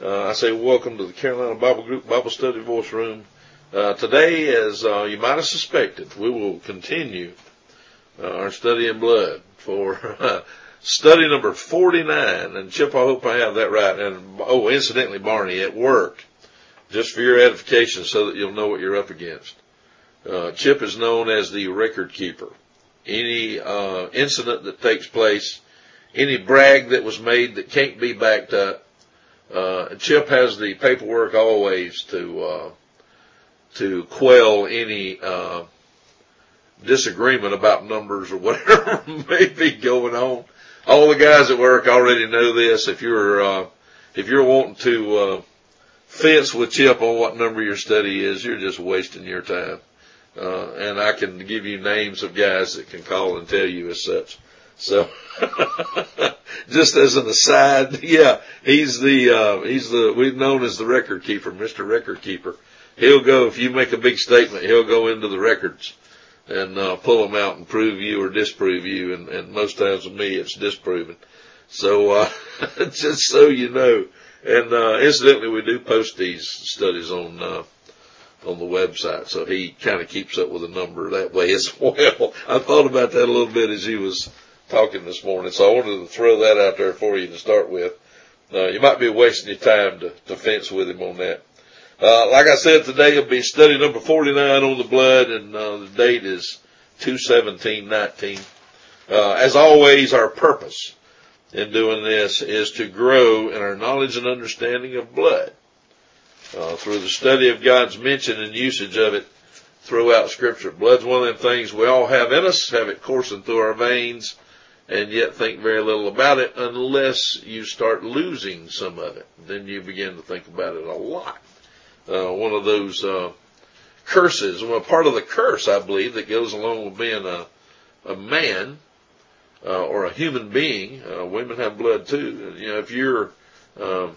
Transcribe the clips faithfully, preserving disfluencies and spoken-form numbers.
Uh, I say welcome to the Carolina Bible Group Bible Study Voice Room. Uh, today, as uh, you might have suspected, we will continue uh, our study in blood for uh, study number forty-nine. And Chip, I hope I have that right. And oh, incidentally, Barney, at work, just for your edification so that you'll know what you're up against. Uh, Chip is known as the record keeper. Any uh, incident that takes place, any brag that was made that can't be backed up, Uh, Chip has the paperwork always to, uh, to quell any, uh, disagreement about numbers or whatever may be going on. All the guys at work already know this. If you're, uh, if you're wanting to, uh, fence with Chip on what number your study is, you're just wasting your time. Uh, and I can give you names of guys that can call and tell you as such. So, just as an aside, yeah, he's the, uh, he's the, we've known as the record keeper, Mister Record Keeper. He'll go, if you make a big statement, he'll go into the records and, uh, pull them out and prove you or disprove you. And, and most times with me, it's disproving. So, uh, just so you know. And, uh, incidentally, we do post these studies on, uh, on the website. So he kind of keeps up with the number that way as well. I thought about that a little bit as he was talking this morning, so I wanted to throw that out there for you to start with. Uh, you might be wasting your time to, to fence with him on that. Uh, like I said, today will be study number forty-nine on the blood, and uh, the date is two seventeen nineteen. Uh, as always, our purpose in doing this is to grow in our knowledge and understanding of blood uh, through the study of God's mention and usage of it throughout Scripture. Blood's one of them things we all have in us, have it coursing through our veins, and yet think very little about it unless you start losing some of it. Then you begin to think about it a lot. Uh, one of those uh, curses, well, part of the curse, I believe, that goes along with being a, a man uh, or a human being. Uh, women have blood too. You know, if you're um,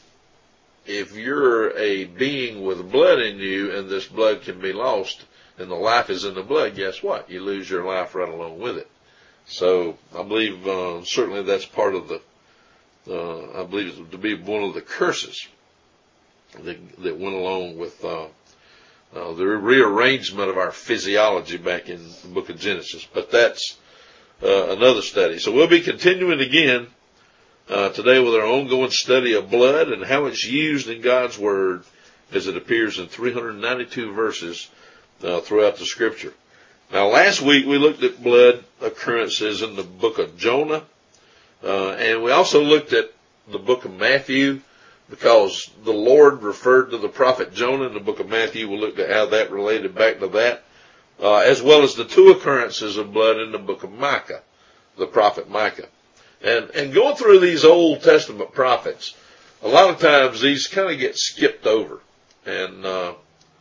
if you're a being with blood in you, and this blood can be lost, and the life is in the blood, guess what? You lose your life right along with it. So I believe uh, certainly that's part of the, uh, I believe it to be one of the curses that, that went along with uh, uh, the rearrangement of our physiology back in the book of Genesis. But that's uh, another study. So we'll be continuing again uh, today with our ongoing study of blood and how it's used in God's Word as it appears in three hundred ninety-two verses uh, throughout the Scripture. Now, last week we looked at blood occurrences in the book of Jonah, uh, and we also looked at the book of Matthew, because the Lord referred to the prophet Jonah in the book of Matthew. We looked at how that related back to that, uh, as well as the two occurrences of blood in the book of Micah, the prophet Micah. And, and going through these Old Testament prophets, a lot of times these kind of get skipped over, and, uh,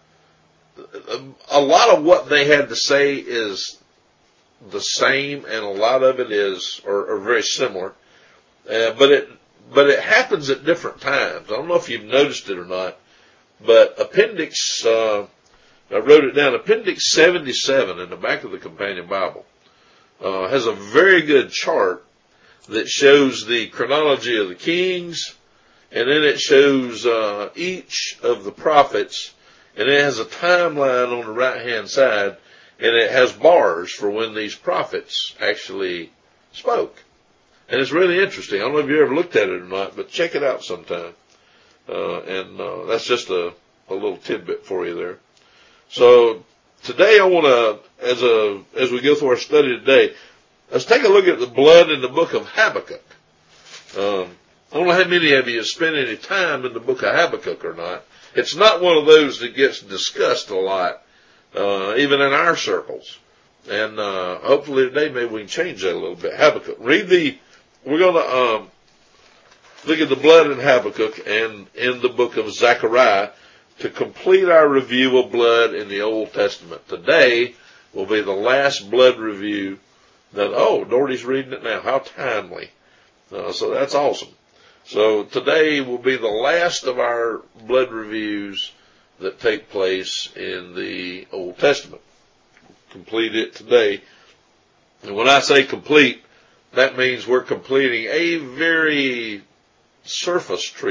a lot of what they had to say is the same, and a lot of it is, or, or very similar. Uh, but it, but it happens at different times. I don't know if you've noticed it or not, but appendix, uh, I wrote it down, appendix seventy-seven in the back of the companion Bible, uh, has a very good chart that shows the chronology of the kings, and then it shows, uh, each of the prophets. And it has a timeline on the right-hand side, and it has bars for when these prophets actually spoke. And it's really interesting. I don't know if you ever looked at it or not, but check it out sometime. Uh, and uh, that's just a, a little tidbit for you there. So today I want to, as a as we go through our study today, let's take a look at the blood in the book of Habakkuk. Um, I don't know how many of you have spent any time in the book of Habakkuk or not. It's not one of those that gets discussed a lot, uh, even in our circles. And, uh, hopefully today maybe we can change that a little bit. Habakkuk. Read the, we're going to, um, look at the blood in Habakkuk and in the book of Zechariah to complete our review of blood in the Old Testament. Today will be the last blood review that, oh, Doherty's reading it now. How timely. Uh, so that's awesome. So today will be the last of our blood reviews that take place in the Old Testament. Complete it today. And when I say complete, that means we're completing a very surface treatment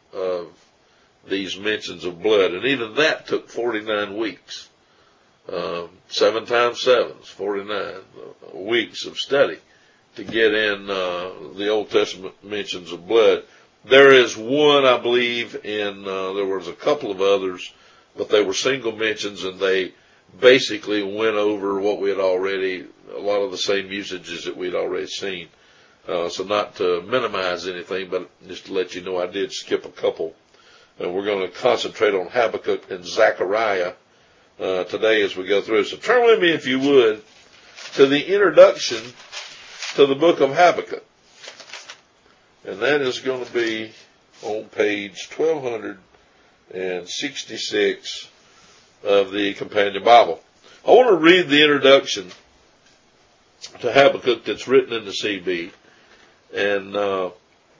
of these mentions of blood. And even that took forty-nine weeks. Um, seven times seven is forty-nine weeks of study to get in uh, the Old Testament mentions of blood. There is one, I believe, in, uh, there was a couple of others, but they were single mentions, and they basically went over what we had already, a lot of the same usages that we'd already seen. Uh, so not to minimize anything, but just to let you know I did skip a couple. And we're going to concentrate on Habakkuk and Zechariah uh, today as we go through. So turn with me, if you would, to the introduction to the book of Habakkuk. And that is going to be on page twelve sixty-six of the Companion Bible. I want to read the introduction to Habakkuk that's written in the C B, and uh,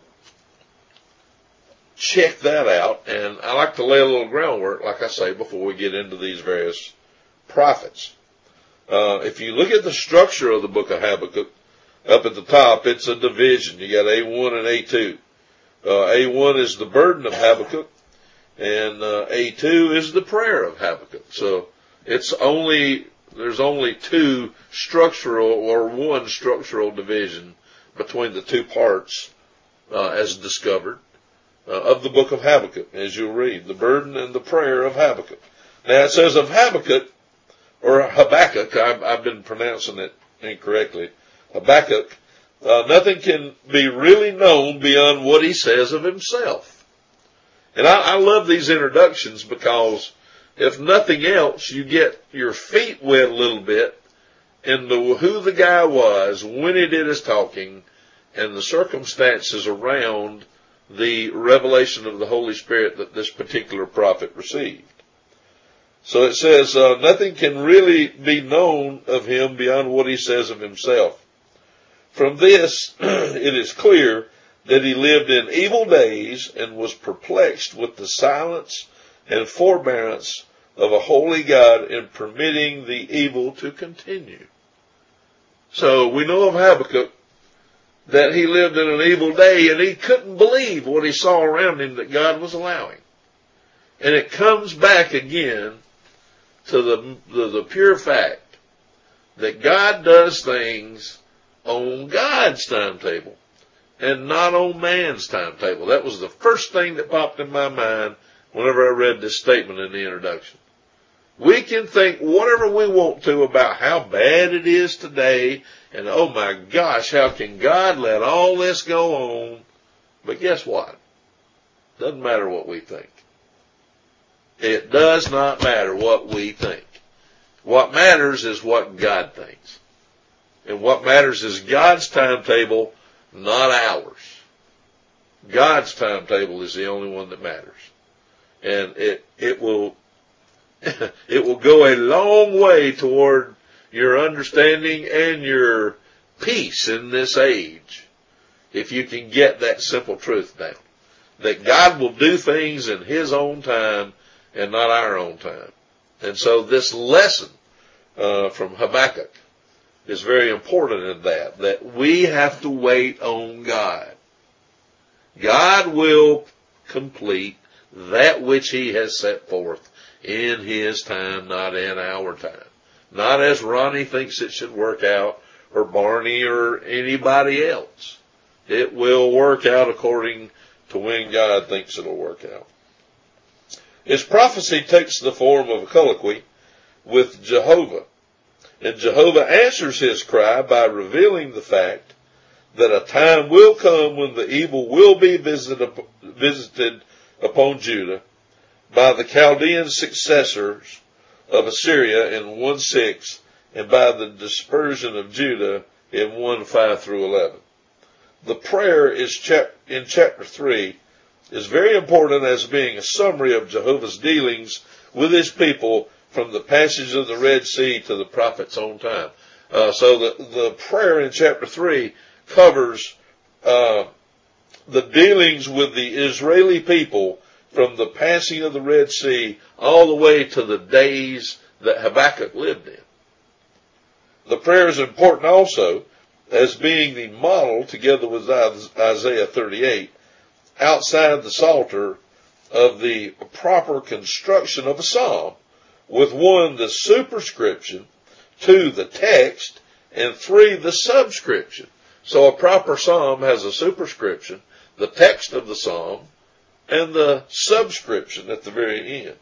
check that out. And I like to lay a little groundwork, like I say, before we get into these various prophets. Uh, if you look at the structure of the book of Habakkuk, up at the top, it's a division. You got A one and A two. Uh, A one is the burden of Habakkuk, and uh, A two is the prayer of Habakkuk. So it's only, there's only two structural, or one structural division between the two parts, uh, as discovered, uh, of the book of Habakkuk, as you'll read, the burden and the prayer of Habakkuk. Now it says of Habakkuk, or Habakkuk, I've, I've been pronouncing it incorrectly, Habakkuk, uh, nothing can be really known beyond what he says of himself. And I, I love these introductions because if nothing else, you get your feet wet a little bit into who the guy was, when he did his talking, and the circumstances around the revelation of the Holy Spirit that this particular prophet received. So it says, uh, nothing can really be known of him beyond what he says of himself. From this, it is clear that he lived in evil days and was perplexed with the silence and forbearance of a holy God in permitting the evil to continue. So we know of Habakkuk that he lived in an evil day, and he couldn't believe what he saw around him that God was allowing. And it comes back again to the, the, the pure fact that God does things on God's timetable and not on man's timetable. That was the first thing that popped in my mind whenever I read this statement in the introduction. We can think whatever we want to about how bad it is today, and oh my gosh, how can God let all this go on? But guess what? Doesn't matter what we think. It does not matter what we think. What matters is what God thinks. And what matters is God's timetable, not ours. God's timetable is the only one that matters. And it, it will, it will go a long way toward your understanding and your peace in this age if you can get that simple truth down. That God will do things in His own time and not our own time. And so this lesson uh, from Habakkuk is very important in that, that we have to wait on God. God will complete that which He has set forth in His time, not in our time. Not as Ronnie thinks it should work out, or Barney, or anybody else. It will work out according to when God thinks it'll work out. His prophecy takes the form of a colloquy with Jehovah. And Jehovah answers his cry by revealing the fact that a time will come when the evil will be visited, visited upon Judah by the Chaldean successors of Assyria in one six and by the dispersion of Judah in one five through eleven. The prayer is chap- in chapter three is very important as being a summary of Jehovah's dealings with his people from the passage of the Red Sea to the prophet's own time. Uh, so the, the prayer in chapter three covers uh, the dealings with the Israeli people from the passing of the Red Sea all the way to the days that Habakkuk lived in. The prayer is important also as being the model, together with Isaiah thirty-eight, outside the Psalter of the proper construction of a psalm, with one, the superscription, two, the text, and three, the subscription. So a proper psalm has a superscription, the text of the psalm, and the subscription at the very end.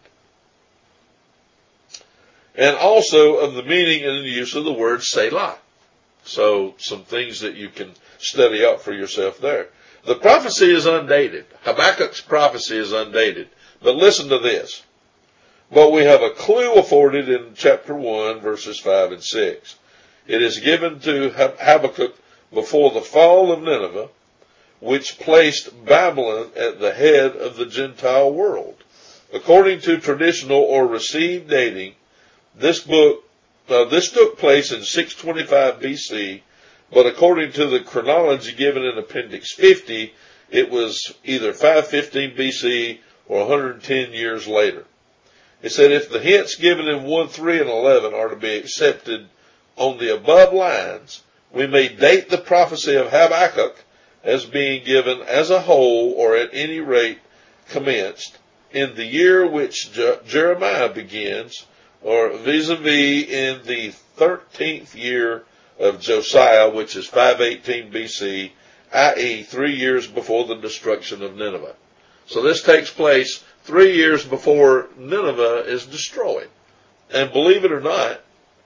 And also of the meaning and the use of the word Selah. So some things that you can study out for yourself there. The prophecy is undated. Habakkuk's prophecy is undated. But listen to this. But we have a clue afforded in chapter one, verses five and six. It is given to Habakkuk before the fall of Nineveh, which placed Babylon at the head of the Gentile world. According to traditional or received dating, this book, uh, this took place in six twenty-five B C, but according to the chronology given in Appendix fifty, it was either five fifteen B C or one hundred ten years later. It said, if the hints given in one, three, and eleven are to be accepted on the above lines, we may date the prophecy of Habakkuk as being given as a whole, or at any rate commenced, in the year which Je- Jeremiah begins, or vis-a-vis in the thirteenth year of Josiah, which is five eighteen B C, that is three years before the destruction of Nineveh. So this takes place three years before Nineveh is destroyed. And believe it or not,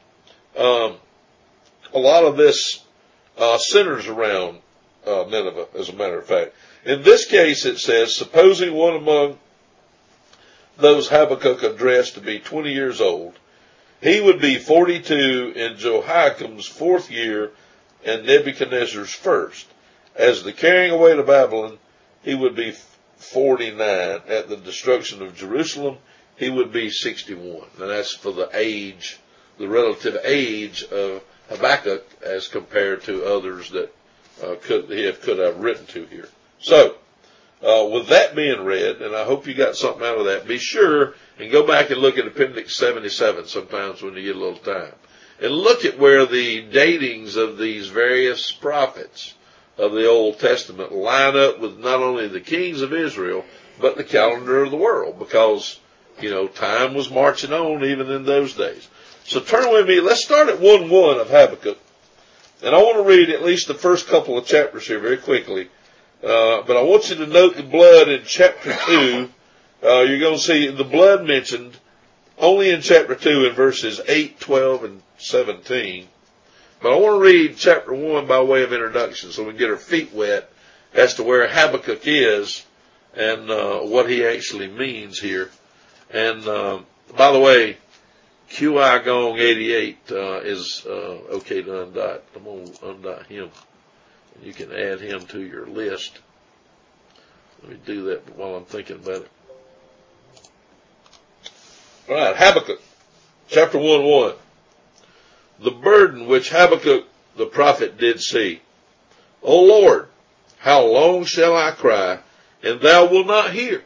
um, a lot of this uh, centers around uh, Nineveh, as a matter of fact. In this case, it says, supposing one among those Habakkuk addressed to be twenty years old, he would be forty-two in Jehoiakim's fourth year and Nebuchadnezzar's first. As the carrying away to Babylon, he would be forty-nine. At the destruction of Jerusalem, he would be sixty-one. And that's for the age, the relative age of Habakkuk as compared to others that uh, could he have, could have written to here. So, uh, with that being read, and I hope you got something out of that, be sure and go back and look at Appendix seventy-seven sometimes when you get a little time. And look at where the datings of these various prophets of the Old Testament line up with not only the kings of Israel, but the calendar of the world, because, you know, time was marching on even in those days. So turn with me. Let's start at one one of Habakkuk. And I want to read at least the first couple of chapters here very quickly. Uh, but I want you to note the blood in chapter two. Uh, you're going to see the blood mentioned only in chapter two in verses eight, twelve, and seventeen. But I want to read chapter one by way of introduction so we can get our feet wet as to where Habakkuk is and uh, what he actually means here. And uh, by the way, Q I Gong eighty-eight uh, is uh, okay to undot. I'm going to undot him. You can add him to your list. Let me do that while I'm thinking about it. All right, Habakkuk, chapter one one. The burden which Habakkuk the prophet did see. O Lord, how long shall I cry, and thou wilt not hear?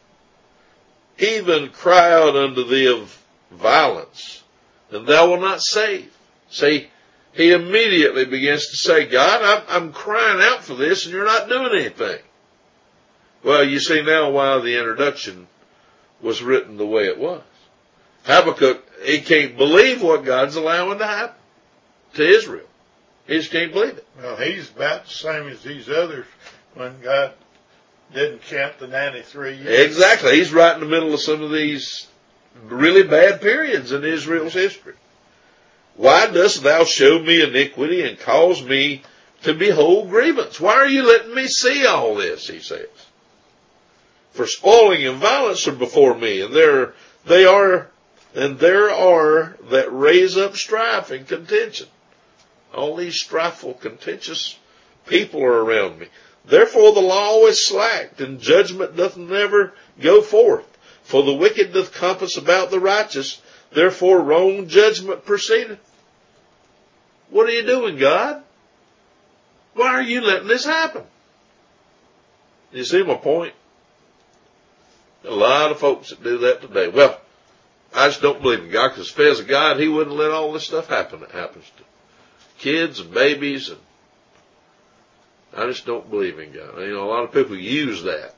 Even cry out unto thee of violence, and thou wilt not save. See, he immediately begins to say, God, I'm, I'm crying out for this, and you're not doing anything. Well, you see now why the introduction was written the way it was. Habakkuk, he can't believe what God's allowing to happen to Israel. He just can't believe it. Well, he's about the same as these others when God didn't count the ninety-three years. Exactly. He's right in the middle of some of these really bad periods in Israel's history. Why dost thou show me iniquity and cause me to behold grievance? Why are you letting me see all this, he says. For spoiling and violence are before me, and there they are And there are that raise up strife and contention. All these strifeful, contentious people are around me. Therefore the law is slacked, and judgment doth never go forth. For the wicked doth compass about the righteous, therefore wrong judgment proceedeth. What are you doing, God? Why are you letting this happen? You see my point? A lot of folks that do that today. Well, I just don't believe in God, because if there's a God, he wouldn't let all this stuff happen that happens to kids and babies and I just don't believe in God. You know, a lot of people use that.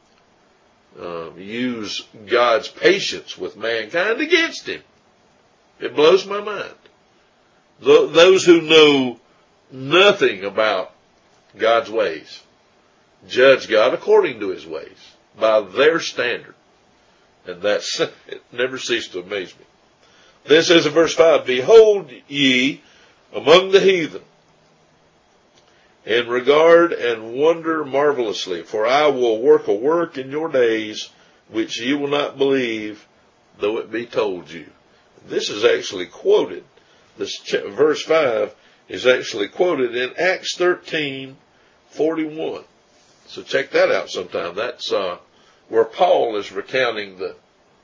Um, use God's patience with mankind against him. It blows my mind. Th- those who know nothing about God's ways judge God according to his ways by their standard. And that's, it never ceased to amaze me. Then it says in verse five, behold ye among the heathen, and regard and wonder marvelously, for I will work a work in your days which ye will not believe, though it be told you. This is actually quoted. This ch- verse five is actually quoted in Acts thirteen forty-one. So check that out sometime. That's uh, where Paul is recounting the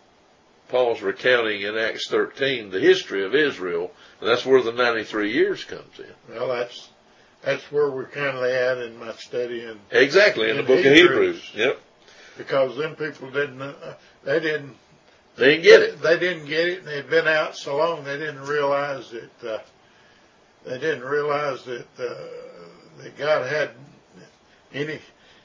Paul's recounting in Acts thirteen the history of Israel, and that's where the ninety-three years comes in. Well, that's that's where we're kind of at in my study. In, exactly, in, in the book Hebrews. of Hebrews. Yep. Because them people didn't, uh, they didn't, they didn't get it. They didn't get it, and they'd been out so long they didn't realize that, uh, they didn't realize that, uh, that God had any,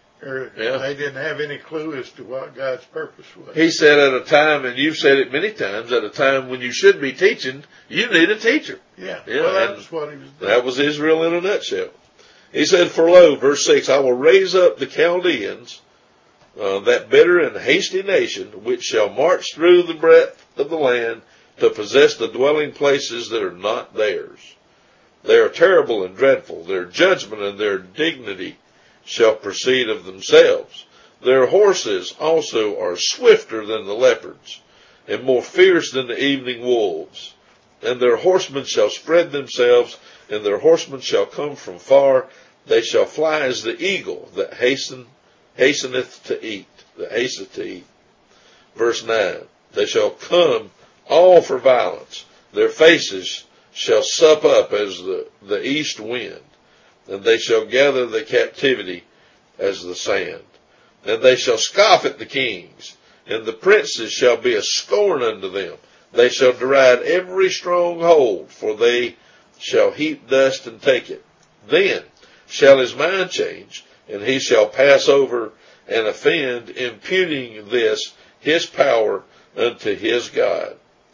or yeah. they didn't have any clue as to what God's purpose was. He said at a time, and you've said it many times, at a time when you should be teaching, you need a teacher. Yeah, yeah, well, that was what he was doing. That was Israel in a nutshell. He said, for lo, verse six, I will raise up the Chaldeans, uh, that bitter and hasty nation, which shall march through the breadth of the land to possess the dwelling places that are not theirs. They are terrible and dreadful. Their judgment and their dignity shall proceed of themselves. Their horses also are swifter than the leopards, and more fierce than the evening wolves. And their horsemen shall spread themselves, and their horsemen shall come from far. They shall fly as the eagle that hasten, hasteneth to eat, that hasteth to eat. Verse nine, they shall come all for violence. Their faces shall sup up as the, the east wind, and they shall gather the captivity as the sand. And they shall scoff at the kings, and the princes shall be a scorn unto them. They shall deride every stronghold, for they shall heap dust and take it. Then shall his mind change, and he shall pass over and offend, imputing this his power unto his God.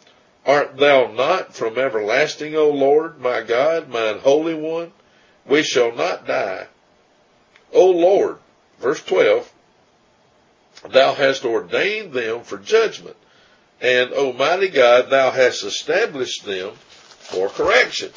Art thou not from everlasting, O Lord, my God, mine Holy One? We shall not die. O Lord, verse twelve, thou hast ordained them for judgment, and, O mighty God, thou hast established them for correction.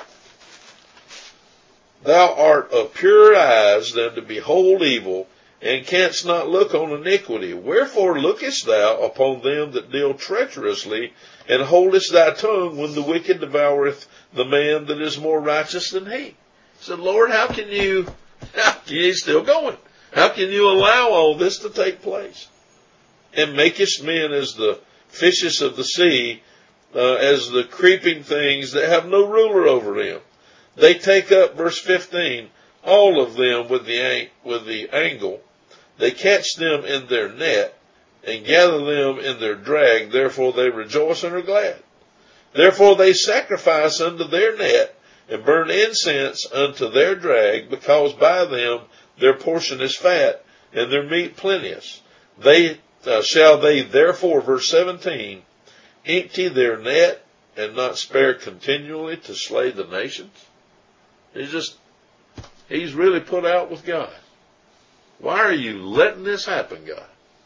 Thou art of purer eyes than to behold evil, and canst not look on iniquity. Wherefore lookest thou upon them that deal treacherously, and holdest thy tongue when the wicked devoureth the man that is more righteous than he? He said, Lord, how can you, how can you, he's still going, how can you allow all this to take place? And makest men as the fishes of the sea, uh, as the creeping things that have no ruler over them. They take up, verse fifteen, all of them with the, with the angle. They catch them in their net, and gather them in their drag. Therefore they rejoice and are glad. Therefore they sacrifice unto their net, and burn incense unto their drag, because by them their portion is fat, and their meat plenteous. They uh, shall they therefore, verse seventeen, empty their net, and not spare continually to slay the nations? He's just, he's really put out with God. Why are you letting this happen, God?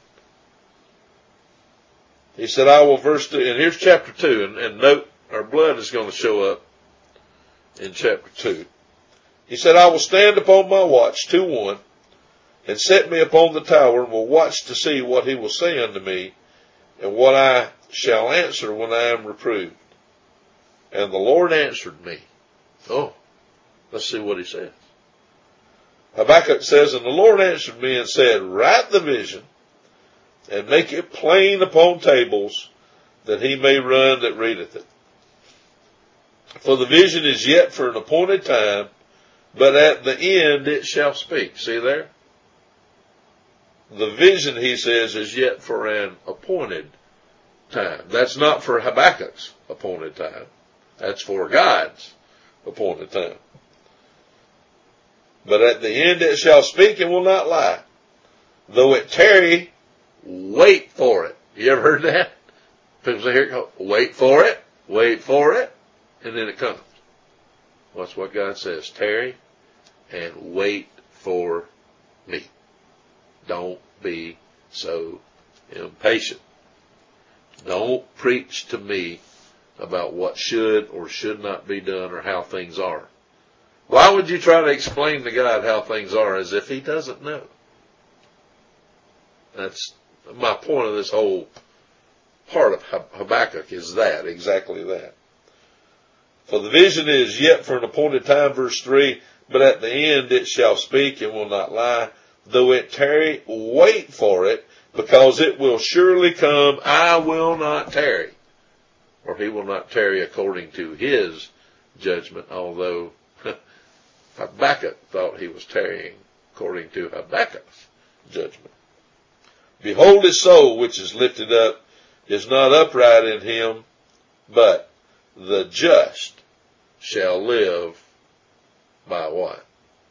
He said, I will, verse two, and here's chapter two, and, and note, our blood is going to show up in chapter two. He said, I will stand upon my watch, two one, and set me upon the tower, and will watch to see what he will say unto me, and what I shall answer when I am reproved. And the Lord answered me. Oh, let's see what he says. Habakkuk says, and the Lord answered me and said, write the vision, and make it plain upon tables, that he may run that readeth it. For the vision is yet for an appointed time, but at the end it shall speak. See there? The vision, he says, is yet for an appointed time. That's not for Habakkuk's appointed time. That's for God's appointed time. but at the end it shall speak and will not lie. Though it tarry, wait for it. You ever heard that? People say, here it comes. Wait for it, wait for it, and then it comes. Well, that's what God says. Tarry and wait for me. Don't be so impatient. Don't preach to me about what should or should not be done or how things are. Why would you try to explain to God how things are as if he doesn't know? That's my point of this whole part of Habakkuk, is that, exactly that. For the vision is yet for an appointed time, verse three, but at the end it shall speak and will not lie. Though it tarry, wait for it, because it will surely come. I will not tarry. Or he will not tarry according to his judgment, although Habakkuk thought he was tarrying according to Habakkuk's judgment. Behold, his soul which is lifted up is not upright in him, but the just shall live by what?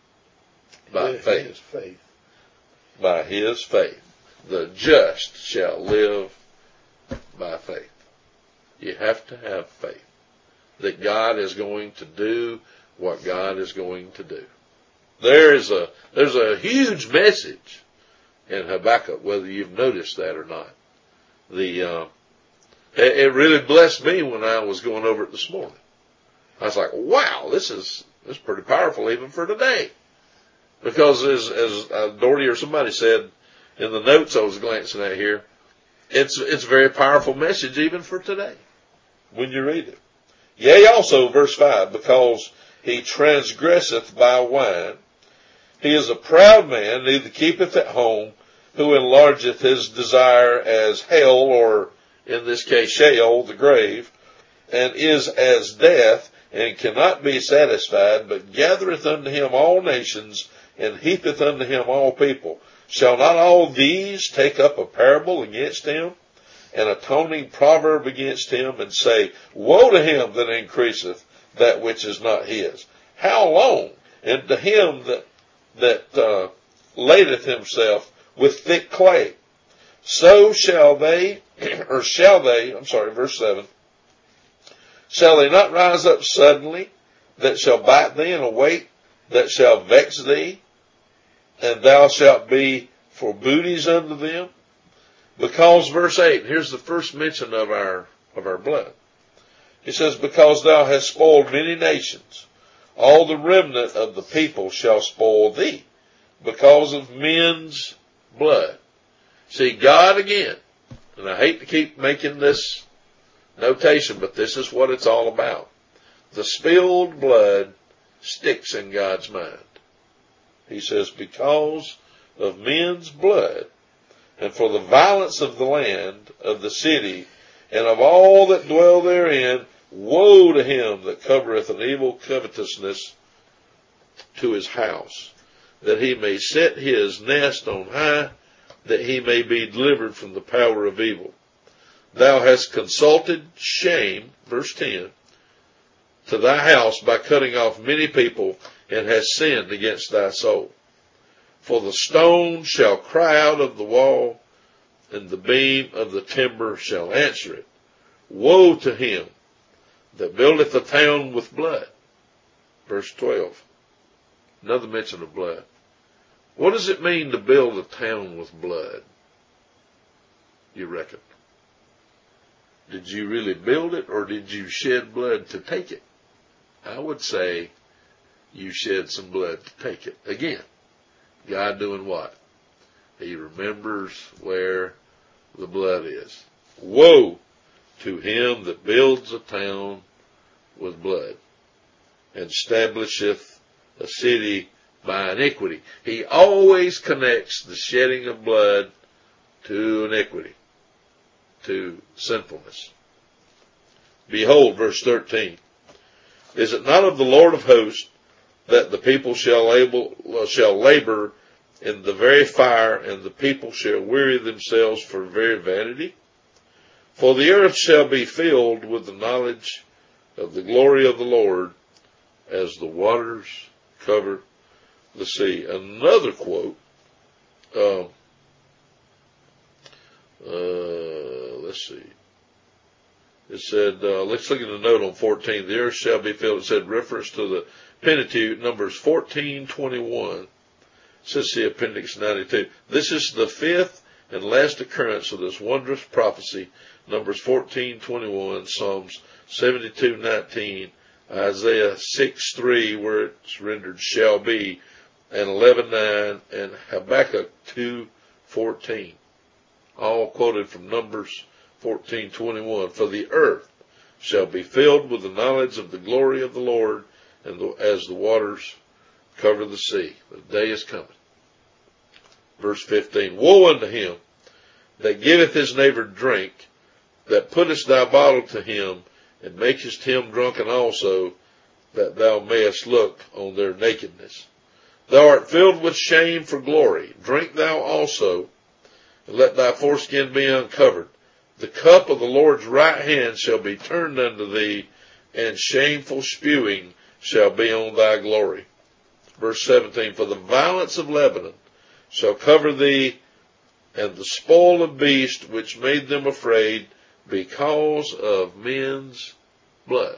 By faith. His faith. By his faith. The just shall live by faith. You have to have faith that God is going to do what God is going to do. There is a, there's a huge message in Habakkuk, whether you've noticed that or not. The, uh, it, it really blessed me when I was going over it this morning. I was like, wow, this is, this is pretty powerful even for today. Because as, as uh, Doherty or somebody said in the notes I was glancing at here, it's, it's a very powerful message even for today when you read it. Yea, also, verse five, because he transgresseth by wine. He is a proud man, neither keepeth at home, who enlargeth his desire as hell, or in this case Sheol, the grave, and is as death, and cannot be satisfied, but gathereth unto him all nations, and heapeth unto him all people. Shall not all these take up a parable against him, an atoning proverb against him, and say, woe to him that increaseth that which is not his? How long? And to him that that uh, ladeth himself with thick clay. So shall they, or shall they, I'm sorry, verse seven, shall they not rise up suddenly, that shall bite thee, and await, that shall vex thee, and thou shalt be for booties unto them? Because, verse eight, here's the first mention of our, of our blood. He says, because thou hast spoiled many nations, all the remnant of the people shall spoil thee, because of men's blood. See, God again, and I hate to keep making this notation, but this is what it's all about. The spilled blood sticks in God's mind. He says, because of men's blood, and for the violence of the land, of the city, and of all that dwell therein, woe to him that covereth an evil covetousness to his house, that he may set his nest on high, that he may be delivered from the power of evil. Thou hast consulted shame, verse ten, to thy house by cutting off many people, and hast sinned against thy soul. For the stone shall cry out of the wall, and the beam of the timber shall answer it. Woe to him that buildeth a town with blood. Verse twelve. Another mention of blood. What does it mean to build a town with blood? You reckon? Did you really build it, or did you shed blood to take it? I would say you shed some blood to take it. Again, God doing what? He remembers where the blood is. Woe to him that builds a town with blood, and establisheth a city by iniquity. He always connects the shedding of blood to iniquity, to sinfulness. Behold, verse thirteen, is it not of the Lord of hosts that the people shall able, shall labor in the very fire, and the people shall weary themselves for very vanity? For the earth shall be filled with the knowledge of the glory of the Lord, as the waters cover let's see, another quote. Um, uh, let's see. It said, uh, let's look at the note on fourteen. The earth shall be filled. It said reference to the Pentateuch, Numbers fourteen twenty-one. It says the Appendix ninety-two. This is the fifth and last occurrence of this wondrous prophecy. Numbers fourteen twenty-one, Psalms seventy-two nineteen, Isaiah six three, where it's rendered shall be, and eleven nine, and Habakkuk two fourteen. All quoted from Numbers fourteen twenty-one. For the earth shall be filled with the knowledge of the glory of the Lord, and the, as the waters cover the sea. The day is coming. Verse fifteen. Woe unto him that giveth his neighbor drink, that puttest thy bottle to him, and makest him drunken also, that thou mayest look on their nakedness. Thou art filled with shame for glory. Drink thou also, and let thy foreskin be uncovered. The cup of the Lord's right hand shall be turned unto thee, and shameful spewing shall be on thy glory. Verse seventeen. For the violence of Lebanon shall cover thee, and the spoil of beasts which made them afraid, because of men's blood.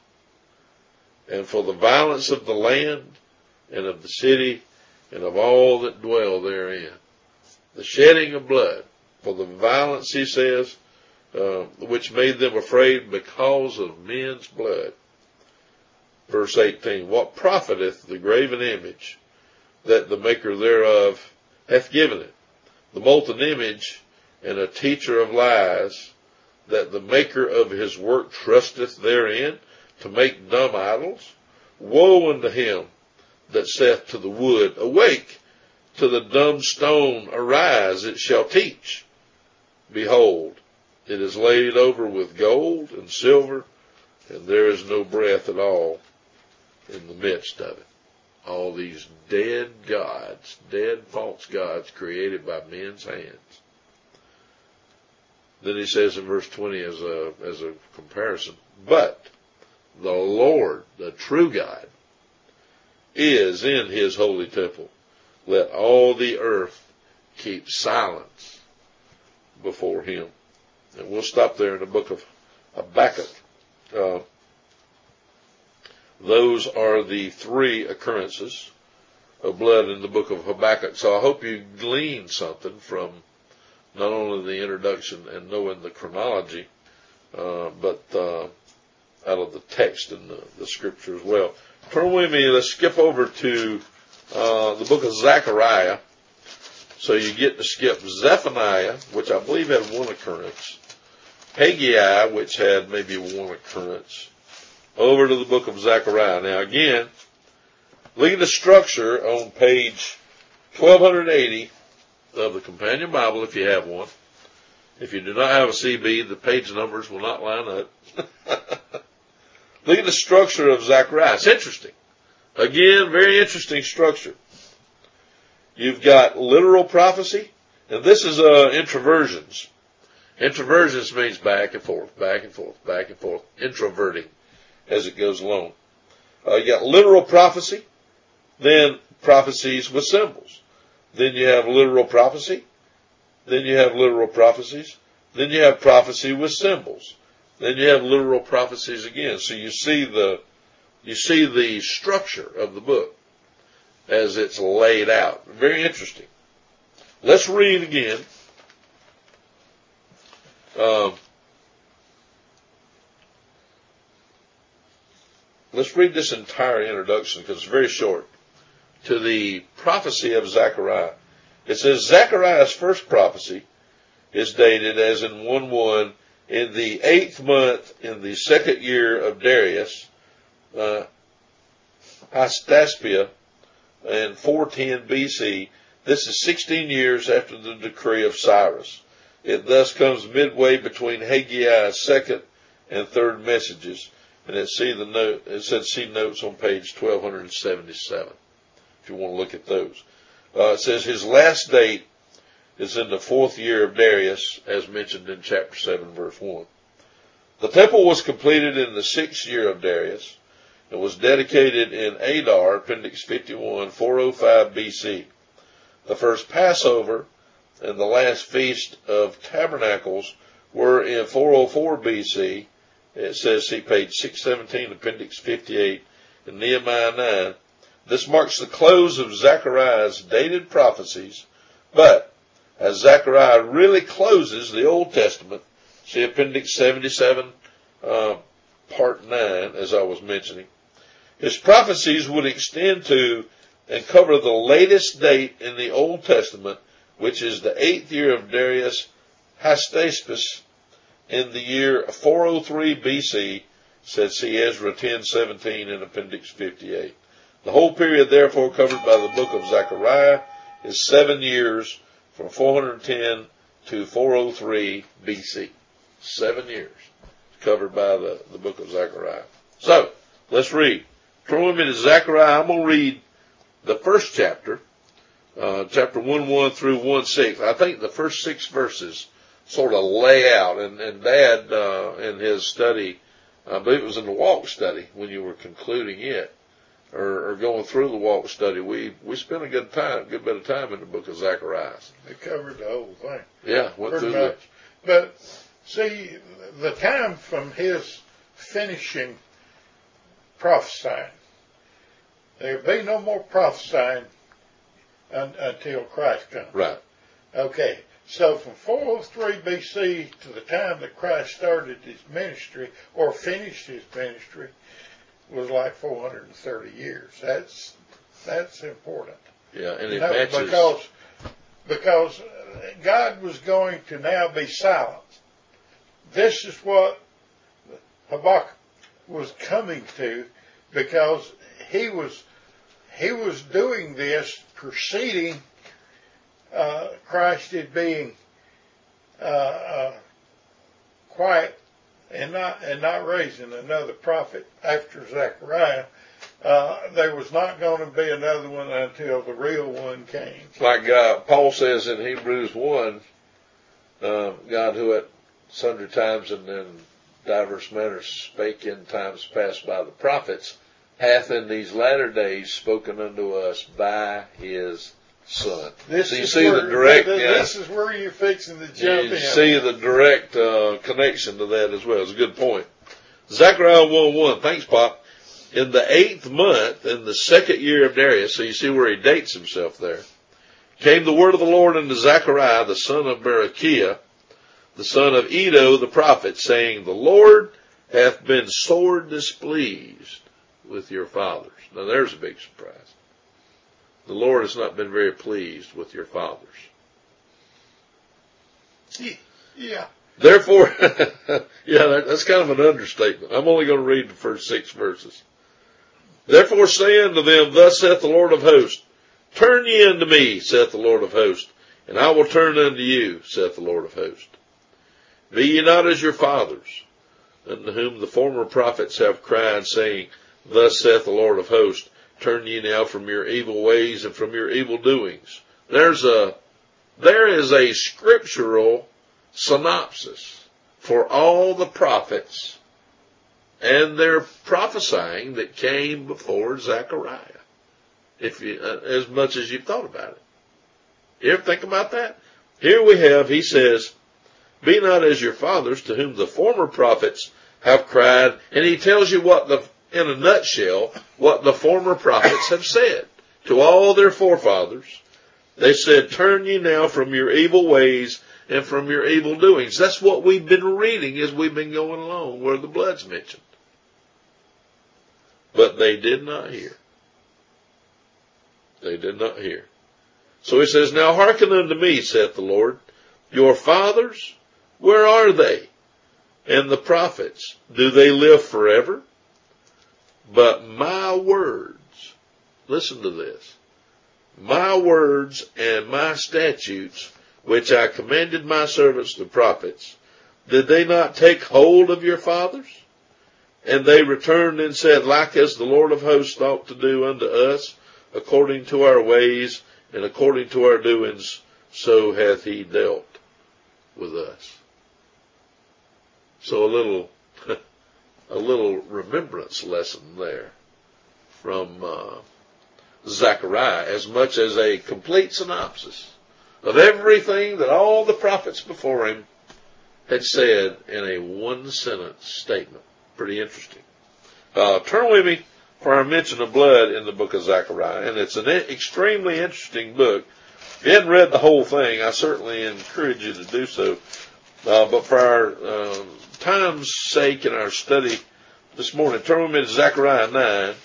And for the violence of the land, and of the city, and of all that dwell therein. The shedding of blood, for the violence, he says, uh, which made them afraid, because of men's blood. Verse eighteen. What profiteth the graven image, that the maker thereof hath given it? The molten image, and a teacher of lies, that the maker of his work trusteth therein, to make dumb idols? Woe unto him that saith to the wood, awake, to the dumb stone, arise, it shall teach. Behold, it is laid over with gold and silver, and there is no breath at all in the midst of it. All these dead gods, dead false gods created by men's hands. Then he says in verse twenty as a, as a comparison, but the Lord, the true God, is in his holy temple. Let all the earth keep silence before him. And we'll stop there in the book of Habakkuk. Uh, those are the three occurrences of blood in the book of Habakkuk. So I hope you glean something from not only the introduction and knowing the chronology, uh, but uh, out of the text and the, the scripture as well. Turn with me, let's skip over to uh, the book of Zechariah. So you get to skip Zephaniah, which I believe had one occurrence, Haggai, which had maybe one occurrence, over to the book of Zechariah. Now again, look at the structure on page twelve eighty of the Companion Bible if you have one. If you do not have a C B, the page numbers will not line up. Look at the structure of Zechariah. It's interesting. Again, very interesting structure. You've got literal prophecy, and this is uh, introversions. Introversions means back and forth, back and forth, back and forth, introverting as it goes along. Uh, you got literal prophecy, then prophecies with symbols. Then you have literal prophecy, then you have literal prophecies, then you have prophecy with symbols. Then you have literal prophecies again. So you see the, you see the structure of the book as it's laid out. Very interesting. Let's read again. Um, let's read this entire introduction because it's very short to the prophecy of Zechariah. It says Zechariah's first prophecy is dated as in one one in the eighth month in the second year of Darius, uh, Hystaspia, in four ten B C. This is sixteen years after the decree of Cyrus. It thus comes midway between Haggai's second and third messages. And it see the note, it said see notes on page twelve seventy-seven, if you want to look at those. Uh, it says his last date is in the fourth year of Darius, as mentioned in chapter seven, verse one. The temple was completed in the sixth year of Darius, and was dedicated in Adar, Appendix fifty-one, four oh five B C. The first Passover and the last Feast of Tabernacles were in four oh four B C. It says, see page six seventeen, Appendix fifty-eight, in Nehemiah nine. This marks the close of Zechariah's dated prophecies, but as Zechariah really closes the Old Testament, see Appendix seventy-seven, uh, Part nine, as I was mentioning, his prophecies would extend to and cover the latest date in the Old Testament, which is the eighth year of Darius Hystaspes in the year four oh three B C, said see Ezra ten seventeen in Appendix fifty-eight. The whole period therefore covered by the book of Zechariah is seven years from four hundred ten to four oh three B C. Seven years covered by the, the book of Zechariah. So, let's read. Turn with me to Zechariah. I'm going to read the first chapter, uh, chapter one one through one six. I think the first six verses sort of lay out, and, and Dad, uh, in his study, I believe it was in the walk study when you were concluding it, or, or going through the walk study, we, we spent a good time, good bit of time in the book of Zechariah. They covered the whole thing. Yeah, went Pretty through much. The, but, see, the time from his finishing prophesying, there'll be no more prophesying un, until Christ comes. Right. Okay. So from four oh three B C to the time that Christ started his ministry or finished his ministry was like four hundred thirty years. That's that's important. Yeah, and it you know, matches because because God was going to now be silent. This is what Habakkuk was coming to, because he was he was doing this preceding uh, Christ as being uh, uh, quiet and not and not raising another prophet after Zechariah. Uh, there was not going to be another one until the real one came. Like uh, Paul says in Hebrews one, uh, God who at sundry times and in divers manners spake in times past by the prophets, hath in these latter days spoken unto us by his Son. This so you is see where, the direct. This yeah, is where you're fixing to jump you in. see the direct uh, connection to that as well. It's a good point. Zechariah one one. Thanks, Pop. In the eighth month, in the second year of Darius, so you see where he dates himself there, came the word of the Lord unto Zechariah, the son of Berechiah, the son of Iddo the prophet, saying, the Lord hath been sore displeased with your fathers. Now there's a big surprise. The Lord has not been very pleased with your fathers. Yeah. Therefore, yeah, that, that's kind of an understatement. I'm only going to read the first six verses. Therefore say unto them, thus saith the Lord of hosts, turn ye unto me, saith the Lord of hosts, and I will turn unto you, saith the Lord of hosts. Be ye not as your fathers, unto whom the former prophets have cried, saying, thus saith the Lord of hosts, turn ye now from your evil ways and from your evil doings. There's a, there is a scriptural synopsis for all the prophets and their prophesying that came before Zechariah. If you, uh, as much as you've thought about it. You ever think about that? Here we have, he says, be not as your fathers, to whom the former prophets have cried, and he tells you what the, in a nutshell, what the former prophets have said to all their forefathers. They said, turn ye now from your evil ways and from your evil doings. That's what we've been reading as we've been going along, where the blood's mentioned. But they did not hear. They did not hear. So he says, now hearken unto me, saith the Lord. Your fathers, where are they? And the prophets, do they live forever? But my words, listen to this, my words and my statutes, which I commanded my servants the prophets, did they not take hold of your fathers? And they returned and said, like as the Lord of hosts thought to do unto us, according to our ways and according to our doings, so hath he dealt with us. So a little, a little remembrance lesson there. from uh, Zechariah as much as a complete synopsis of everything that all the prophets before him had said in a one-sentence statement. Pretty interesting. Uh, turn with me for our mention of blood in the book of Zechariah, and it's an extremely interesting book. If you hadn't read the whole thing, I certainly encourage you to do so. Uh, but for our uh, time's sake in our study this morning, turn with me to Zechariah nine.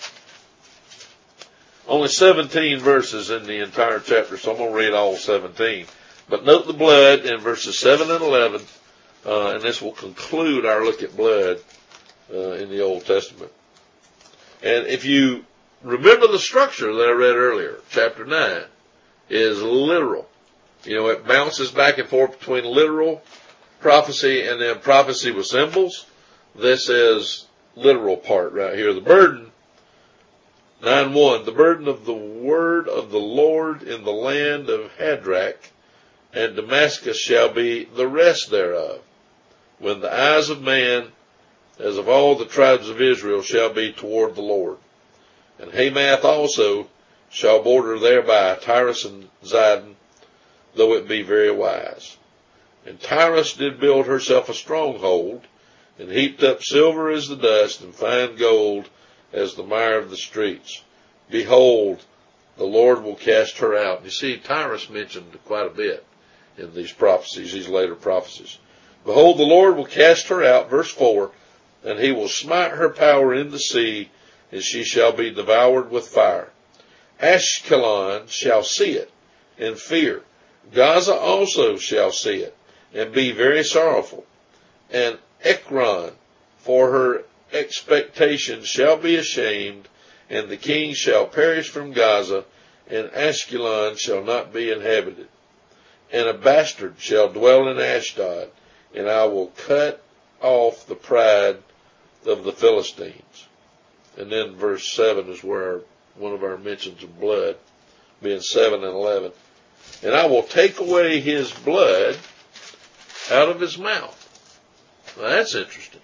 Only seventeen verses in the entire chapter, so I'm going to read all seventeen. But note the blood in verses seven and eleven, uh, and this will conclude our look at blood uh, in the Old Testament. And if you remember the structure that I read earlier, chapter nine is literal. You know, it bounces back and forth between literal prophecy and then prophecy with symbols. This is literal part right here. The burden, nine one, the burden of the word of the Lord in the land of Hadrach and Damascus shall be the rest thereof, when the eyes of man, as of all the tribes of Israel, shall be toward the Lord. And Hamath also shall border thereby, Tyrus and Zidon, though it be very wise. And Tyrus did build herself a stronghold, and heaped up silver as the dust, and fine gold as the mire of the streets. Behold, the Lord will cast her out. You see, Tyrus mentioned quite a bit in these prophecies, these later prophecies. Behold, the Lord will cast her out, verse four, and he will smite her power in the sea, and she shall be devoured with fire. Ashkelon shall see it, and fear. Gaza also shall see it, and be very sorrowful. And Ekron, for her expectation, shall be ashamed, and the king shall perish from Gaza, and Ashkelon shall not be inhabited. And a bastard shall dwell in Ashdod, and I will cut off the pride of the Philistines. And then verse seven is where our, one of our mentions of blood, being seven and eleven. And I will take away his blood out of his mouth. Now that's interesting.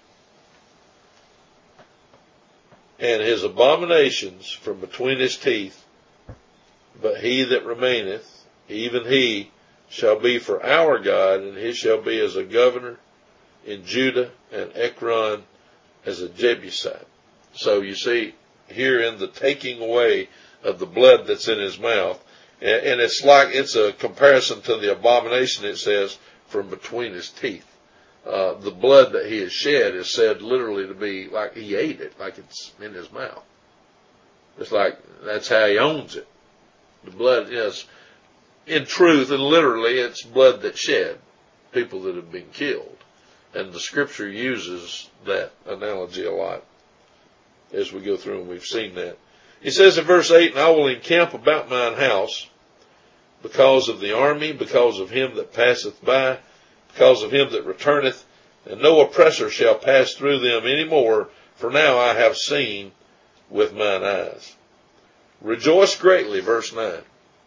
And his abominations from between his teeth, but he that remaineth, even he, shall be for our God, and he shall be as a governor in Judah, and Ekron as a Jebusite. So you see here in the taking away of the blood that's in his mouth, and it's like, it's a comparison to the abomination, it says, from between his teeth. Uh, the blood that he has shed is said literally to be like he ate it, like it's in his mouth. It's like, that's how he owns it. The blood is, in truth and literally, it's blood that's shed. People that have been killed. And the scripture uses that analogy a lot as we go through, and we've seen that. He says in verse eight, and I will encamp about mine house because of the army, because of him that passeth by, because of him that returneth, and no oppressor shall pass through them any more, for now I have seen with mine eyes. Rejoice greatly, verse nine.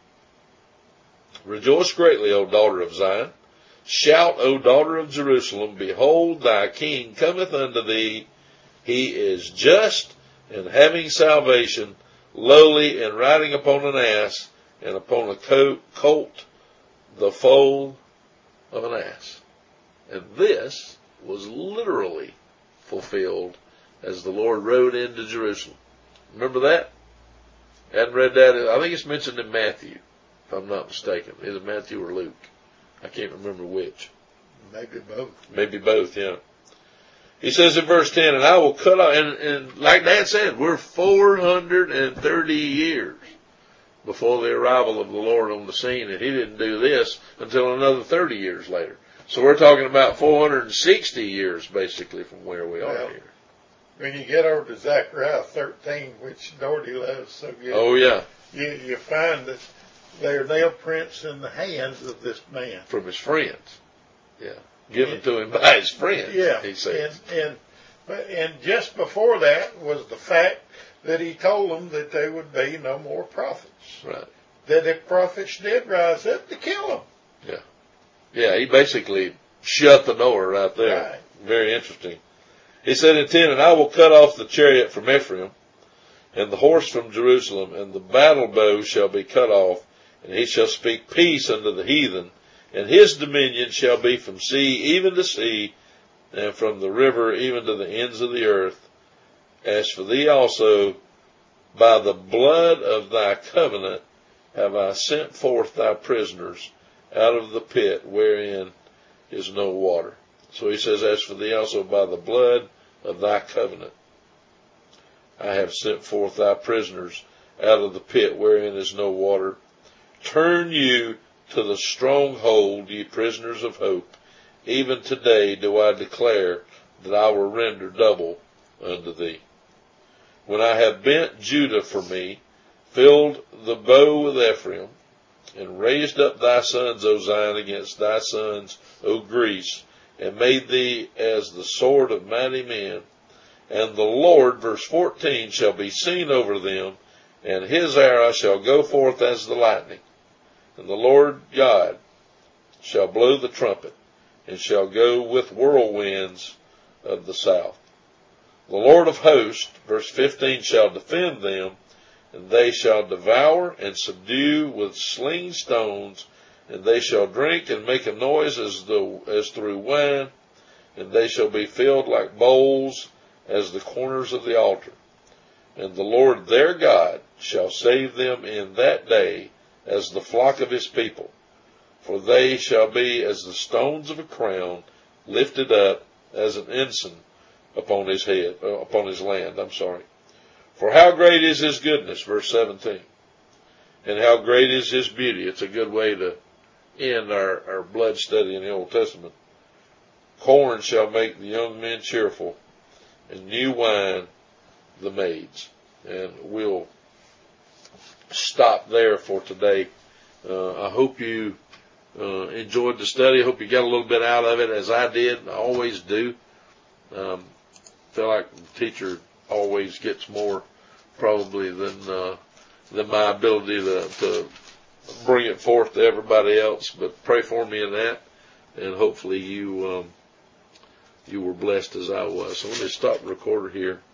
Rejoice greatly, O daughter of Zion. Shout, O daughter of Jerusalem, behold, thy king cometh unto thee. He is just and having salvation, lowly and riding upon an ass, and upon a colt, the foal of an ass. And this was literally fulfilled as the Lord rode into Jerusalem. Remember that? Hadn't read that. I think it's mentioned in Matthew, if I'm not mistaken. Either Matthew or Luke. I can't remember which. Maybe both. Maybe both, yeah. He says in verse ten, and I will cut off, and, and like Dad said, we're four hundred thirty years before the arrival of the Lord on the scene, and he didn't do this until another thirty years later. So we're talking about four hundred sixty years, basically, from where we are well, here. When you get over to Zechariah thirteen, which Doherty loves so good. Oh, yeah. You, you find that there are nail prints in the hands of this man. From his friends. Yeah. Given and, to him by his friends, yeah, he says. And, and, and just before that was the fact that he told them that there would be no more prophets. Right. That if prophets did rise up, to kill them. Yeah. Yeah, he basically shut the door right there. Right. Very interesting. He said in ten, and I will cut off the chariot from Ephraim, and the horse from Jerusalem, and the battle bow shall be cut off, and he shall speak peace unto the heathen, and his dominion shall be from sea even to sea, and from the river even to the ends of the earth. As for thee also, by the blood of thy covenant have I sent forth thy prisoners out of the pit wherein is no water. So he says, as for thee also, by the blood of thy covenant I have sent forth thy prisoners out of the pit wherein is no water. Turn you to the stronghold, ye prisoners of hope. Even today do I declare that I will render double unto thee. When I have bent Judah for me, filled the bow with Ephraim, and raised up thy sons, O Zion, against thy sons, O Greece, and made thee as the sword of mighty men. And the Lord, verse fourteen, shall be seen over them, and his arrow shall go forth as the lightning. And the Lord God shall blow the trumpet, and shall go with whirlwinds of the south. The Lord of hosts, verse fifteen, shall defend them, and they shall devour and subdue with sling stones, and they shall drink and make a noise as though, as through wine, and they shall be filled like bowls as the corners of the altar. And the Lord their God shall save them in that day as the flock of his people, for they shall be as the stones of a crown, lifted up as an ensign upon his head, uh, upon his land, I'm sorry. For how great is his goodness, verse seventeen, and how great is his beauty. It's a good way to end our, our blood study in the Old Testament. Corn shall make the young men cheerful, and new wine the maids. And we'll stop there for today. Uh, I hope you uh, enjoyed the study. I hope you got a little bit out of it, as I did. I always do. Um, feel like the teacher always gets more probably than uh, than my ability to, to bring it forth to everybody else. But pray for me in that, and hopefully you um, you were blessed as I was. So let me stop the recorder here.